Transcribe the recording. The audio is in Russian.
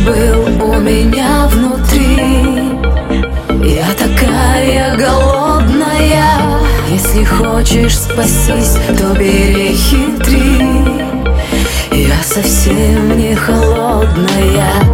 был у меня внутри. Я такая голодная. Если хочешь спастись, то бери хитри. Я совсем не холодная.